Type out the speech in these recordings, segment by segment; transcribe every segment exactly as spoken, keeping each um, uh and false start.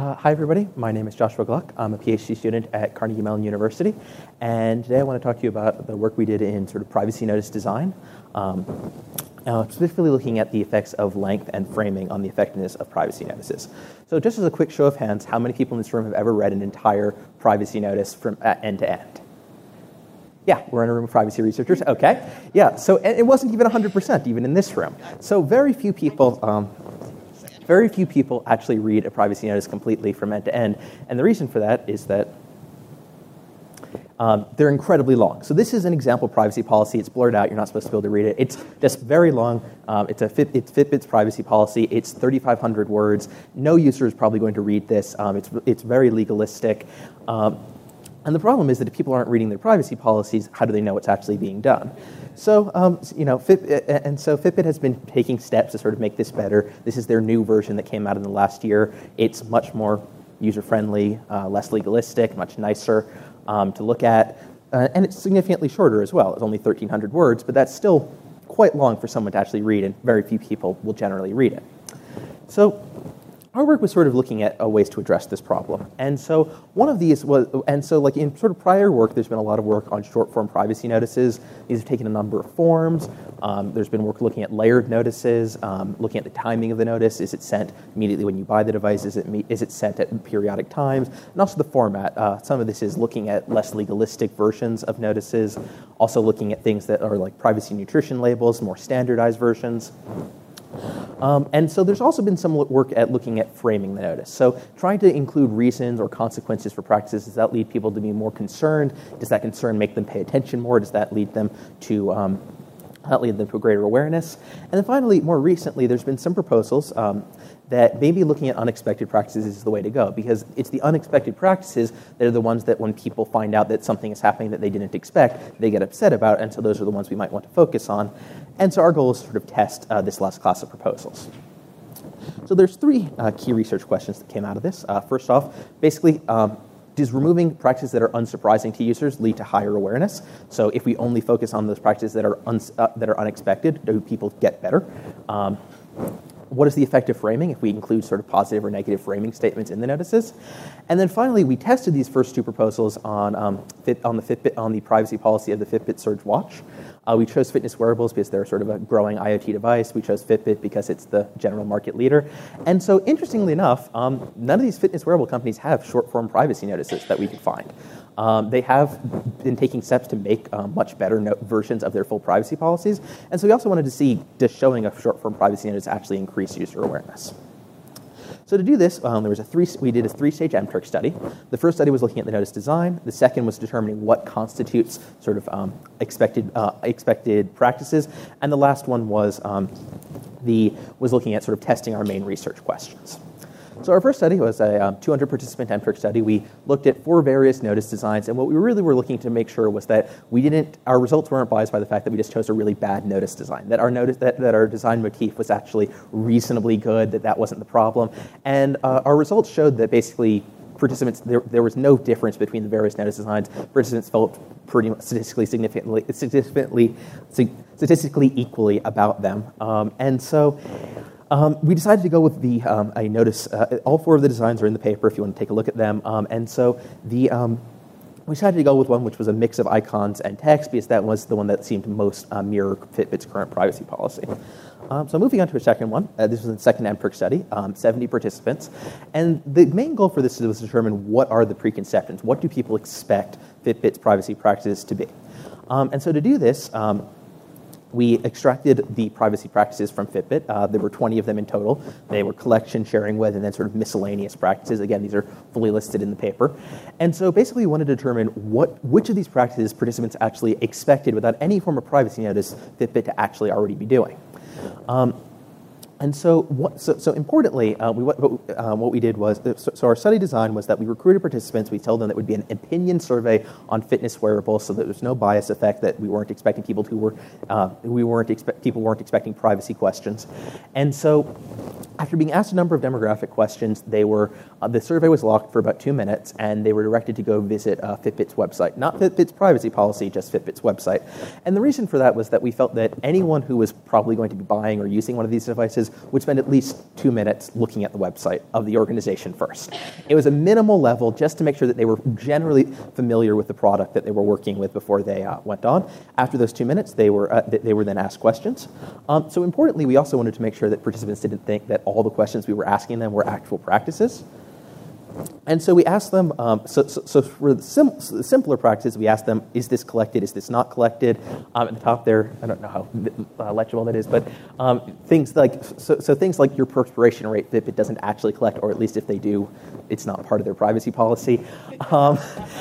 Uh, hi, everybody. My name is Joshua Gluck. I'm a PhD student at Carnegie Mellon University, and today I want to talk to you about the work we did in sort of privacy notice design, um, uh, specifically looking at the effects of length and framing on the effectiveness of privacy notices. So just as a quick show of hands, how many people in this room have ever read an entire privacy notice from uh, end to end? Yeah, we're in a room of privacy researchers. Okay. Yeah, so it wasn't even one hundred percent, even in this room. So very few people... Um, Very few people actually read a privacy notice completely from end to end, and the reason for that is that um, they're incredibly long. So this is an example privacy policy. It's blurred out. You're not supposed to be able to read it. It's just very long. Um, it's a Fit, it's Fitbit's privacy policy. It's thirty-five hundred words. No user is probably going to read this. Um, it's it's very legalistic. Um, And the problem is that if people aren't reading their privacy policies, how do they know what's actually being done? So, um, you know, Fit, and so Fitbit has been taking steps to sort of make this better. This is their new version that came out in the last year. It's much more user-friendly, uh, less legalistic, much nicer um, to look at, uh, and it's significantly shorter as well. It's only thirteen hundred words, but that's still quite long for someone to actually read, and very few people will generally read it. So, our work was sort of looking at uh, ways to address this problem. And so one of these was, and so like in sort of prior work, there's been a lot of work on short form privacy notices. These have taken a number of forms. Um, there's been work looking at layered notices, um, looking at the timing of the notice. Is it sent immediately when you buy the device? Is it, me- is it sent at periodic times? And also the format. Uh, some of this is looking at less legalistic versions of notices. Also looking at things that are like privacy nutrition labels, more standardized versions. Um, and so there's also been some work at looking at framing the notice. So trying to include reasons or consequences for practices. Does that lead people to be more concerned? Does that concern make them pay attention more? Does that lead them to um, that lead them to a greater awareness? And then finally, more recently, there's been some proposals um, that maybe looking at unexpected practices is the way to go, because it's the unexpected practices that are the ones that when people find out that something is happening that they didn't expect, they get upset about, and so those are the ones we might want to focus on. And so our goal is to sort of test uh, this last class of proposals. So there's three uh, key research questions that came out of this. Uh, first off, basically, um, does removing practices that are unsurprising to users lead to higher awareness? So if we only focus on those practices that are un- uh, that are unexpected, do people get better? Um, What is the effect of framing if we include sort of positive or negative framing statements in the notices? And then finally, we tested these first two proposals on um, fit, on the Fitbit on the privacy policy of the Fitbit Surge Watch. Uh, we chose fitness wearables because they're sort of a growing IoT device. We chose Fitbit because it's the general market leader. And so, interestingly enough, um, none of these fitness wearable companies have short-form privacy notices that we could find. Um, they have been taking steps to make um, much better no- versions of their full privacy policies. And so we also wanted to see, does showing a short-form privacy notice actually increase user awareness? So to do this, um, there was a three. We did a three-stage M Turk study. The first study was looking at the notice design. The second was determining what constitutes sort of um, expected uh, expected practices, and the last one was um, the was looking at sort of testing our main research questions. So our first study was a um, two hundred participant M Turk study. We looked at four various notice designs, and what we really were looking to make sure was that we didn't, our results weren't biased by the fact that we just chose a really bad notice design, that our notice, that, that our design motif was actually reasonably good, that that wasn't the problem. And uh, our results showed that basically participants, there, there was no difference between the various notice designs. Participants felt pretty much statistically significantly, significantly, statistically equally about them. Um, and so, Um, we decided to go with the, um, I notice, uh, all four of the designs are in the paper if you want to take a look at them. Um, and so the um, we decided to go with one which was a mix of icons and text because that was the one that seemed to most uh, mirror Fitbit's current privacy policy. Um, so moving on to a second one. Uh, this was the second M Turk study, um, seventy participants. And the main goal for this was to determine what are the preconceptions. What do people expect Fitbit's privacy practices to be? Um, and so to do this, um, we extracted the privacy practices from Fitbit. Uh, there were twenty of them in total. They were collection, sharing with, and then sort of miscellaneous practices. Again, these are fully listed in the paper. And so basically we wanted to determine what which of these practices participants actually expected without any form of privacy notice Fitbit to actually already be doing. Um, And so, what, so, so importantly, uh, we, what, uh, what we did was, so, so our study design was that we recruited participants. We told them that it would be an opinion survey on fitness wearables, so that there's no bias effect. That we weren't expecting people who were, uh, we weren't expect people weren't expecting privacy questions. And so, after being asked a number of demographic questions, they were uh, the survey was locked for about two minutes, and they were directed to go visit uh, Fitbit's website, not Fitbit's privacy policy, just Fitbit's website. And the reason for that was that we felt that anyone who was probably going to be buying or using one of these devices practices would spend at least two minutes looking at the website of the organization first. It was a minimal level just to make sure that they were generally familiar with the product that they were working with before they uh, went on. After those two minutes, they were uh, they were then asked questions. Um, so importantly, we also wanted to make sure that participants didn't think that all the questions we were asking them were actual practices. And so we asked them, um, so, so, so for the, sim- the simpler practices, we asked them, is this collected, is this not collected? Um, at the top there, I don't know how uh, legible that is, but um, things like, so, so things like your perspiration rate, if it doesn't actually collect, or at least if they do, it's not part of their privacy policy. Um,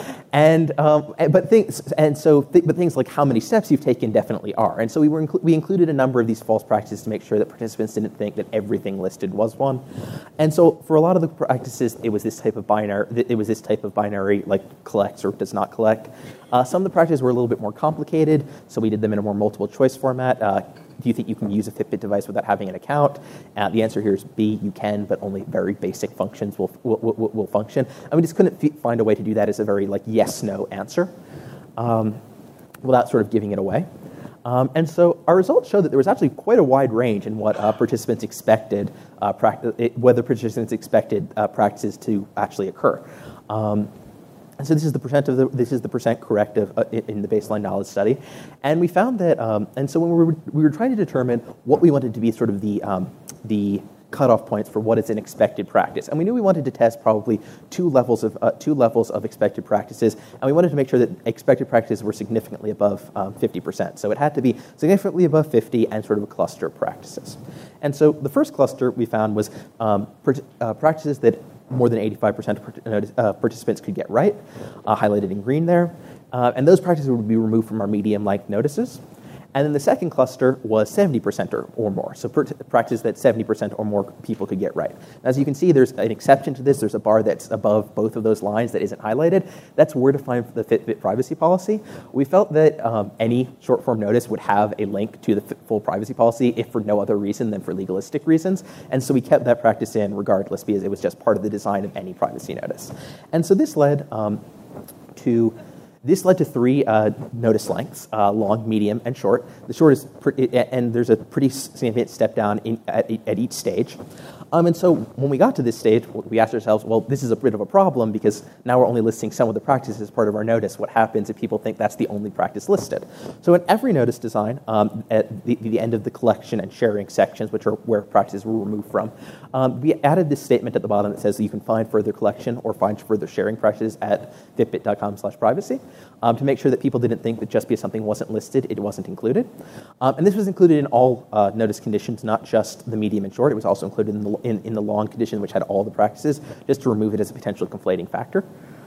and um, but things, and so, th- but things like how many steps you've taken definitely are. And so we were inclu- we included a number of these false practices to make sure that participants didn't think that everything listed was one. And so for a lot of the practices, it was this type of binary, it was this type of binary, like collects or does not collect. Uh, some of the practices were a little bit more complicated, so we did them in a more multiple choice format. Uh, do you think you can use a Fitbit device without having an account? Uh, the answer here is B, you can, but only very basic functions will will, will, will function. And we just couldn't f- find a way to do that as a very like yes-no answer um, without sort of giving it away. Um, and so our results showed that there was actually quite a wide range in what uh, participants expected, uh, practi- whether participants expected uh, practices to actually occur. Um, and so this is the percent of the this is the percent corrective uh, in, in the baseline knowledge study, and we found that. Um, and so when we were we were trying to determine what we wanted to be sort of the um, the cutoff points for what is an expected practice, and we knew we wanted to test probably two levels of uh, two levels of expected practices, and we wanted to make sure that expected practices were significantly above um, fifty percent. So it had to be significantly above fifty and sort of a cluster of practices. And so the first cluster we found was um, per, uh, practices that more than eighty-five percent of uh, participants could get right, uh, highlighted in green there, uh, and those practices would be removed from our medium-like notices. And then the second cluster was seventy percent or, or more, so per- practice that seventy percent or more people could get right. As you can see, there's an exception to this. There's a bar that's above both of those lines that isn't highlighted. That's where to find the Fitbit privacy policy. We felt that um, any short-form notice would have a link to the f- full privacy policy, if for no other reason than for legalistic reasons. And so we kept that practice in regardless, because it was just part of the design of any privacy notice. And so this led um, to... This led to three uh, notice lengths, uh, long, medium, and short. The short is, pre- and there's a pretty significant step down in, at, at each stage. Um, and so when we got to this stage, we asked ourselves, well, this is a bit of a problem because now we're only listing some of the practices as part of our notice. What happens if people think that's the only practice listed? So in every notice design, um, at the, the end of the collection and sharing sections, which are where practices were removed from, um, we added this statement at the bottom that says that you can find further collection or find further sharing practices at fitbit.com slash privacy. Um, to make sure that people didn't think that just because something wasn't listed, it wasn't included. Um, and this was included in all uh, notice conditions, not just the medium and short. It was also included in the, in, in the long condition, which had all the practices, just to remove it as a potential conflating factor.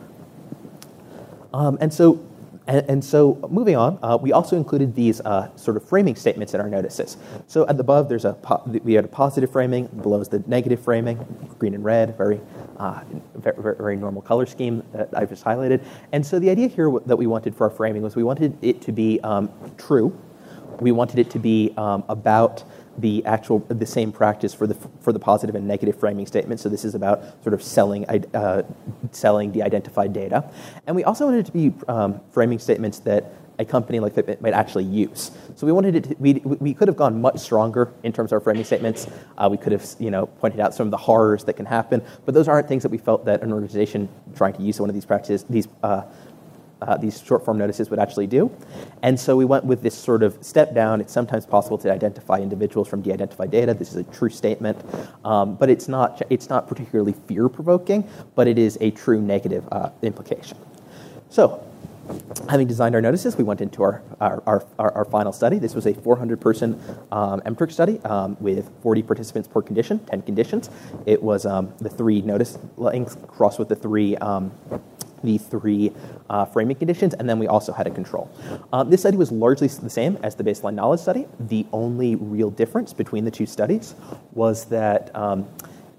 Um, and so And, and so moving on, uh, we also included these uh, sort of framing statements in our notices. So at the above, there's a po- we had a positive framing. Below is the negative framing, green and red, very, uh, very, very normal color scheme that I've just highlighted. And so the idea here w- that we wanted for our framing was we wanted it to be um, true. We wanted it to be um, about the actual the same practice for the for the positive and negative framing statements. So this is about sort of selling uh, selling de-identified data, and we also wanted it to be um, framing statements that a company like Fitbit might actually use. So we wanted it to, we we could have gone much stronger in terms of our framing statements. Uh, we could have you know pointed out some of the horrors that can happen, but those aren't things that we felt that an organization trying to use one of these practices these. Uh, Uh, these short-form notices would actually do. And so we went with this sort of step down. It's sometimes possible to identify individuals from de-identified data. This is a true statement, um, but it's not it's not particularly fear-provoking, but it is a true negative uh, implication. So having designed our notices, we went into our our, our, our, our final study. This was a four hundred person um, M T R I C study um, with forty participants per condition, ten conditions. It was um, the three notice lengths crossed with the three um, the three uh, framing conditions, and then we also had a control. Um, this study was largely the same as the baseline knowledge study. The only real difference between the two studies was that um,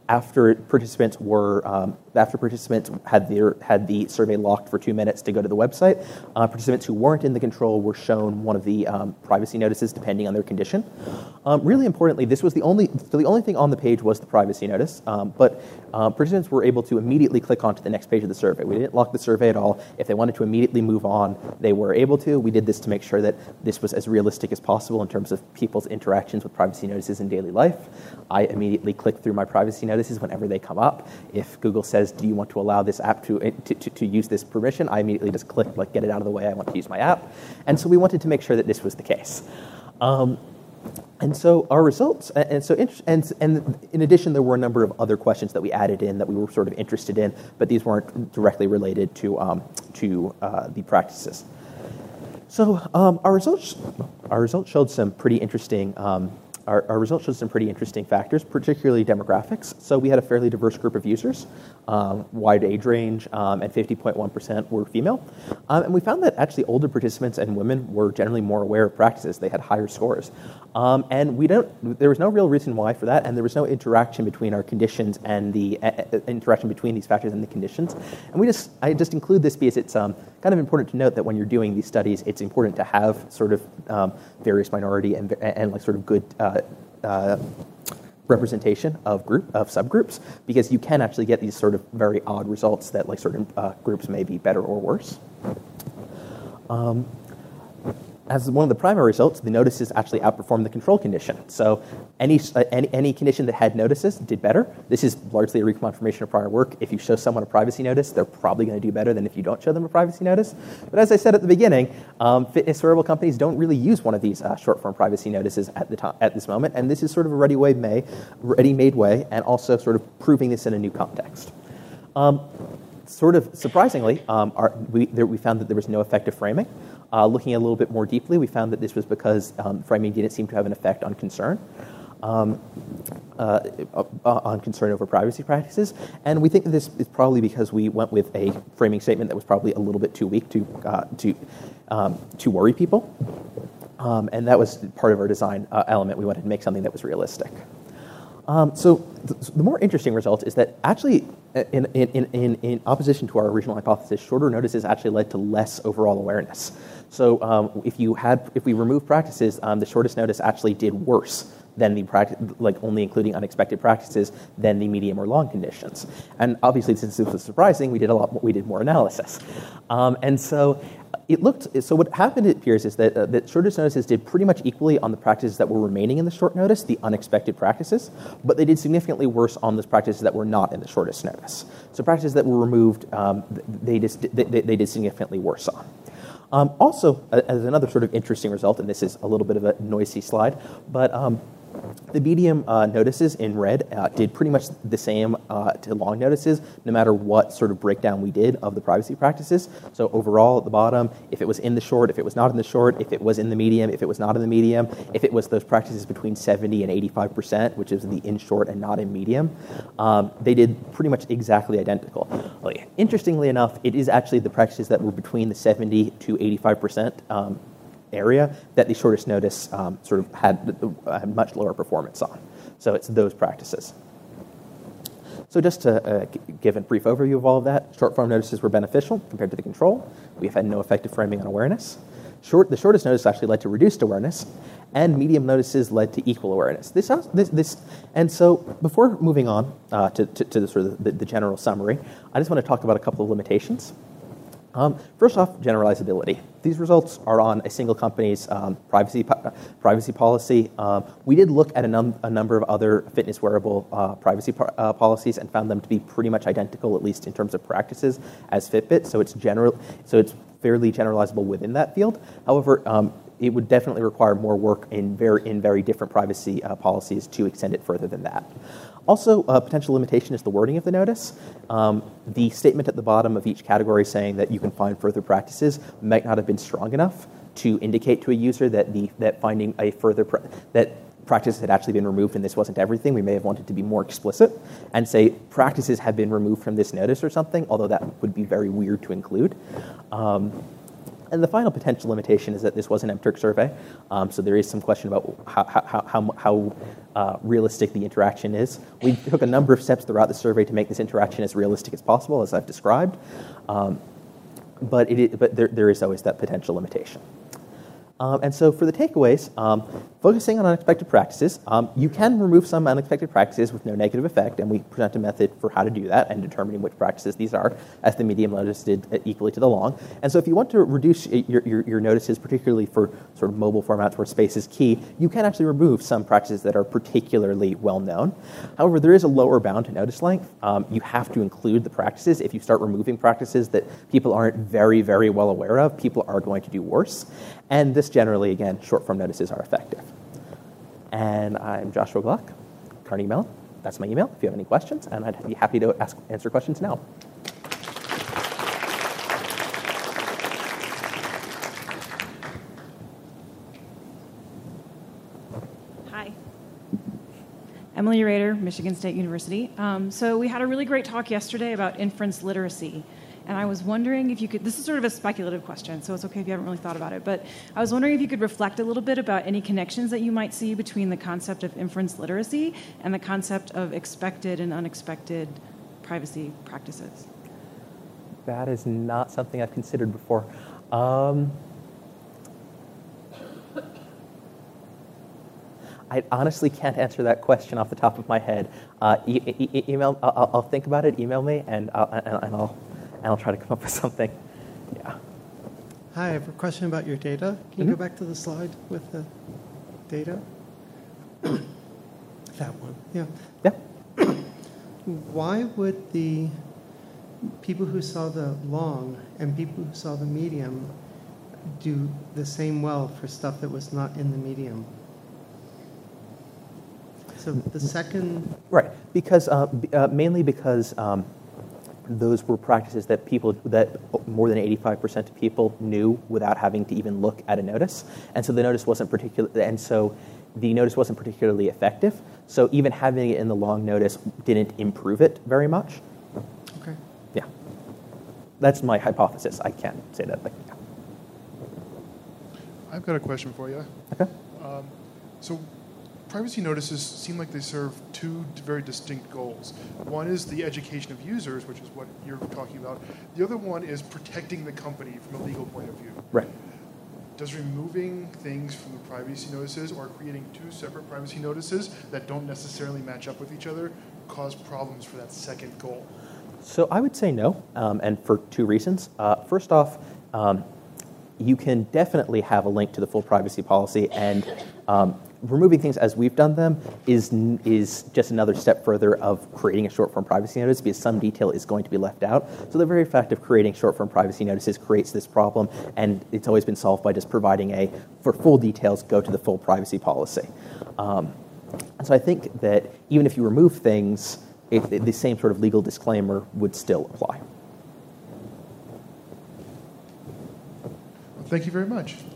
after participants were um, after participants had their had the survey locked for two minutes to go to the website, uh, participants who weren't in the control were shown one of the um, privacy notices depending on their condition. Um, really importantly, this was the only so the only thing on the page was the privacy notice, um, but uh, participants were able to immediately click onto the next page of the survey. We didn't lock the survey at all. If they wanted to immediately move on, they were able to. We did this to make sure that this was as realistic as possible in terms of people's interactions with privacy notices in daily life. I immediately click through my privacy notices whenever they come up. If Google says, do you want to allow this app to, to, to, to use this permission, I immediately just click, like, get it out of the way, I want to use my app. And so we wanted to make sure that this was the case. Um, and so our results, and so and, and in addition, there were a number of other questions that we added in that we were sort of interested in, but these weren't directly related to, um, to uh, the practices. So um, our results, our results showed some pretty interesting um, Our, our results showed some pretty interesting factors, particularly demographics. So we had a fairly diverse group of users, um, wide age range, um, and fifty point one percent were female. Um, and we found that actually older participants and women were generally more aware of practices. They had higher scores. Um, and we don't, there was no real reason why for that, and there was no interaction between our conditions and the uh, interaction between these factors and the conditions. And we just, I just include this because it's um, kind of important to note that when you're doing these studies, it's important to have sort of um, various minority and, and like sort of good uh, uh, representation of group of subgroups, because you can actually get these sort of very odd results that like certain uh, groups may be better or worse. Um, As one of the primary results, the notices actually outperformed the control condition. So any, uh, any any condition that had notices did better. This is largely a reconfirmation of prior work. If you show someone a privacy notice, they're probably going to do better than if you don't show them a privacy notice. But as I said at the beginning, um, fitness wearable companies don't really use one of these uh, short-form privacy notices at the time, at this moment, and this is sort of a ready-made way, ready-made way, and also sort of proving this in a new context. Um, sort of surprisingly, um, our, we, there, we found that there was no effective framing. Uh, looking a little bit more deeply, we found that this was because um, framing didn't seem to have an effect on concern, um, uh, uh, on concern over privacy practices. And we think that this is probably because we went with a framing statement that was probably a little bit too weak to uh, to um, to worry people. Um, and that was part of our design uh, element. We wanted to make something that was realistic. Um, so th- the more interesting result is that actually, in, in, in, in opposition to our original hypothesis, shorter notices actually led to less overall awareness. So um, if you had, if we removed practices, um, the shortest notice actually did worse than the practice, like only including unexpected practices, than the medium or long conditions. And obviously, since this was surprising, we did a lot more, we did more analysis. Um, and so it looked, so what happened, it appears, is that, uh, that shortest notices did pretty much equally on the practices that were remaining in the short notice, the unexpected practices, but they did significantly worse on those practices that were not in the shortest notice. So practices that were removed, um, they, just, they, they did significantly worse on. Um, also, as another sort of interesting result, and this is a little bit of a noisy slide, but um, the medium uh, notices in red uh, did pretty much the same uh, to long notices, no matter what sort of breakdown we did of the privacy practices. So overall, at the bottom, if it was in the short, if it was not in the short, if it was in the medium, if it was not in the medium, if it was those practices between seventy and eighty-five percent, which is the in short and not in medium, um, they did pretty much exactly identical. Well, yeah, interestingly enough, it is actually the practices that were between the seventy to eighty-five percent um, area that the shortest notice um, sort of had, uh, had much lower performance on. So it's those practices. So just to uh, g- give a brief overview of all of that, short-form notices were beneficial compared to the control. We've had no effective framing on awareness. Short, the shortest notice actually led to reduced awareness, and medium notices led to equal awareness. This, this, this and so before moving on uh, to, to, to the sort of the, the general summary, I just want to talk about a couple of limitations. Um, first off, generalizability. These results are on a single company's um, privacy po- privacy policy. Um, we did look at a, num- a number of other fitness wearable uh, privacy po- uh, policies and found them to be pretty much identical, at least in terms of practices, as Fitbit. So it's general. So it's fairly generalizable within that field. However, um, it would definitely require more work in very in very different privacy uh, policies to extend it further than that. Also, a potential limitation is the wording of the notice. Um, the statement at the bottom of each category saying that you can find further practices might not have been strong enough to indicate to a user that the that finding a further pra- that practices had actually been removed and this wasn't everything. We may have wanted to be more explicit and say practices have been removed from this notice or something, although that would be very weird to include. Um, and the final potential limitation is that this was an M Turk survey, um, so there is some question about how, how, how, how uh, realistic the interaction is. We took a number of steps throughout the survey to make this interaction as realistic as possible, as I've described, um, but, it, but there, there is always that potential limitation. Um, and so for the takeaways, um, focusing on unexpected practices, um, you can remove some unexpected practices with no negative effect, and we present a method for how to do that and determining which practices these are, as the medium notice did equally to the long. And so if you want to reduce your, your, your notices, particularly for sort of mobile formats where space is key, you can actually remove some practices that are particularly well known. However, there is a lower bound to notice length. Um, you have to include the practices. If you start removing practices that people aren't very, very well aware of, people are going to do worse. And this generally, again, short-form notices are effective. And I'm Joshua Gluck, Carnegie Mellon. That's my email if you have any questions, and I'd be happy to ask, answer questions now. Hi. Emily Rader, Michigan State University. Um, so we had a really great talk yesterday about inference literacy. And I was wondering if you could, this is sort of a speculative question, so it's okay if you haven't really thought about it, but I was wondering if you could reflect a little bit about any connections that you might see between the concept of inference literacy and the concept of expected and unexpected privacy practices. That is not something I've considered before. Um, I honestly can't answer that question off the top of my head. Uh, e- e- email, I'll, I'll think about it, email me, and I'll, and I'll and I'll try to come up with something. Yeah. Hi, I have a question about your data. Can you mm-hmm. go back to the slide with the data? That one, yeah. Yeah. Why would the people who saw the long and people who saw the medium do the same well for stuff that was not in the medium? So the second... Right, because uh, uh, mainly because um, those were practices that people, that more than eighty-five percent of people knew without having to even look at a notice. And so the notice wasn't particular, and so the notice wasn't particularly effective. So even having it in the long notice didn't improve it very much. Okay. Yeah. That's my hypothesis. I can't say that, but yeah. I've got a question for you. Okay. Um, so privacy notices seem like they serve two very distinct goals. One is the education of users, which is what you're talking about. The other one is protecting the company from a legal point of view. Right. Does removing things from the privacy notices or creating two separate privacy notices that don't necessarily match up with each other cause problems for that second goal? So I would say no, um, and for two reasons. Uh, first off, um, you can definitely have a link to the full privacy policy, and um, removing things as we've done them is is just another step further of creating a short-form privacy notice, because some detail is going to be left out. So the very fact of creating short-form privacy notices creates this problem, and it's always been solved by just providing a, for full details, go to the full privacy policy. Um, and so I think that even if you remove things, it, it, the same sort of legal disclaimer would still apply. Well, thank you very much.